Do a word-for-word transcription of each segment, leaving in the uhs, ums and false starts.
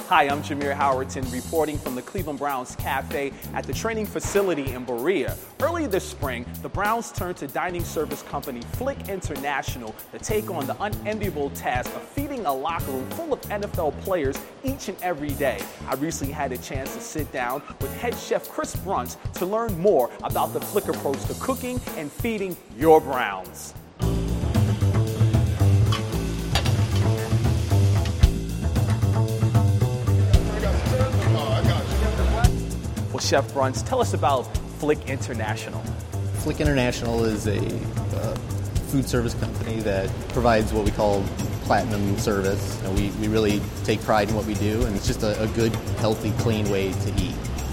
Hi, I'm Jameer Howerton, reporting from the Cleveland Browns Cafe at the training facility in Berea. Early this spring, the Browns turned to dining service company Flick International to take on the unenviable task of feeding a locker room full of N F L players each and every day. I recently had a chance to sit down with head chef Chris Bruntz to learn more about the Flick approach to cooking and feeding your Browns. Well, Chef Bruntz, tell us about Flick International. Flick International is a uh, food service company that provides what we call platinum service. You know, we, we really take pride in what we do, and it's just a, a good, healthy, clean way to eat.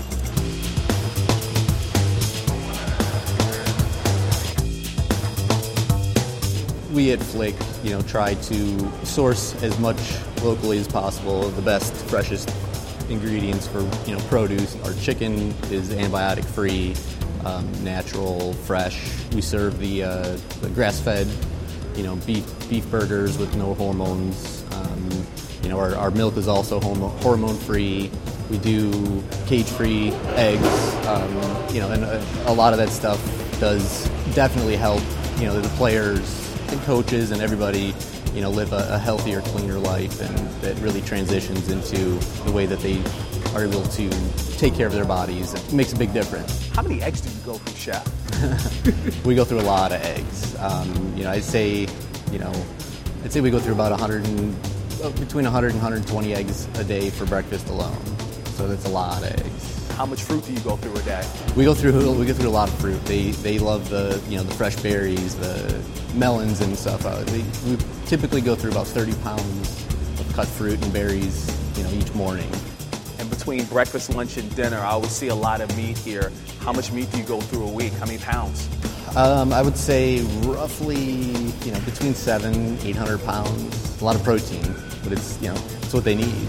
We at Flick, you know, try to source as much locally as possible, the best, freshest ingredients for, you know, produce. Our chicken is antibiotic-free, um, natural, fresh. We serve the, uh, the grass-fed, you know, beef beef burgers with no hormones. Um, you know, our, our milk is also hormone-free. We do cage-free eggs. Um, you know, and a, a lot of that stuff does definitely help, you know, the players and coaches and everybody, you know, live a, a healthier, cleaner life, and that really transitions into the way that they are able to take care of their bodies. It makes a big difference. How many eggs do you go through, Chef? We go through a lot of eggs. Um, you know, I'd say, you know, I'd say we go through about one hundred and, between one hundred and one hundred twenty eggs a day for breakfast alone. So that's a lot of eggs. How much fruit do you go through a day? We go through we go through a lot of fruit. They they love the you know the fresh berries, the melons and stuff. Uh, they, we typically go through about thirty pounds of cut fruit and berries, you know, each morning. And between breakfast, lunch, and dinner, I always see a lot of meat here. How much meat do you go through a week? How many pounds? Um, I would say roughly, you know, between seven, eight hundred pounds. A lot of protein, but it's you know it's what they need.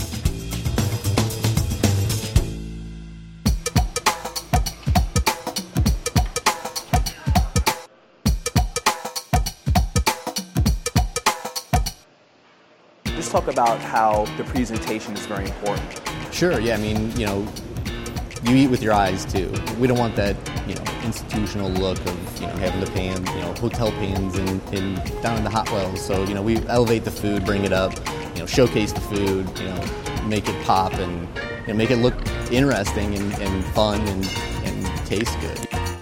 Let's talk about how the presentation is very important. Sure, yeah, I mean, you know, you eat with your eyes too. We don't want that, you know, institutional look of, you know, having the pan, you know, hotel pans and, and down in the hot wells. So, you know, we elevate the food, bring it up, you know, showcase the food, you know, make it pop and you know, make it look interesting and, and fun and, and taste good.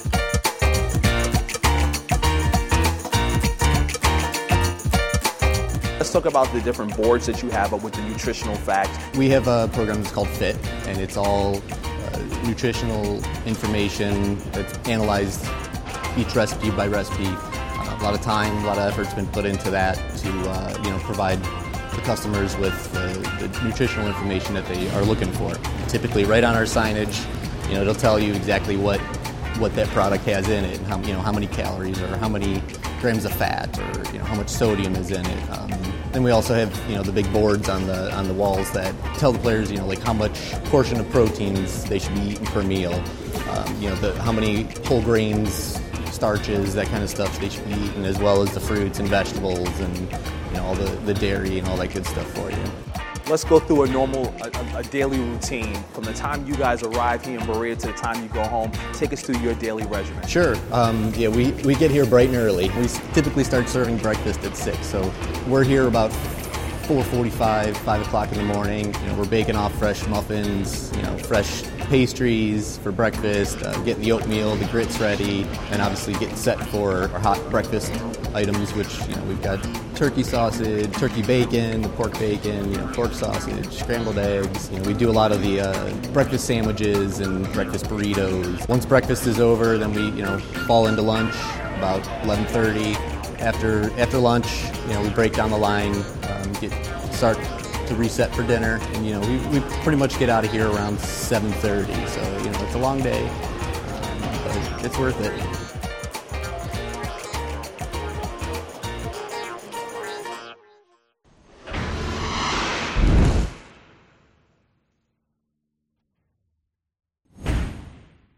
Let's talk about the different boards that you have with the nutritional facts. We have a program that's called FIT, and it's all uh, nutritional information that's analyzed each recipe by recipe. Uh, a lot of time, a lot of effort's been put into that to uh, you know provide the customers with uh, the nutritional information that they are looking for. Typically, right on our signage, you know, it'll tell you exactly what what that product has in it, and how you know how many calories or how many grams of fat, or you know how much sodium is in it. Um, then we also have you know the big boards on the on the walls that tell the players you know like how much portion of proteins they should be eating per meal. Um, you know the how many whole grains, starches, that kind of stuff they should be eating, as well as the fruits and vegetables and you know all the, the dairy and all that good stuff for you. Let's go through a normal, a, a daily routine from the time you guys arrive here in Berea to the time you go home. Take us through your daily regimen. Sure. Um, yeah, we, we get here bright and early. We typically start serving breakfast at six, so we're here about four forty-five, five o'clock in the morning. You know, we're baking off fresh muffins, you know, fresh pastries for breakfast, uh, getting the oatmeal, the grits ready, and obviously getting set for our hot breakfast items, which, you know, we've got turkey sausage, turkey bacon, the pork bacon, you know, pork sausage, scrambled eggs. You know, we do a lot of the uh, breakfast sandwiches and breakfast burritos. Once breakfast is over, then we, you know, fall into lunch about eleven thirty. After after lunch, you know, we break down the line, um, get start to reset for dinner, and you know, we, we pretty much get out of here around seven thirty. So you know, it's a long day, um, but it's worth it.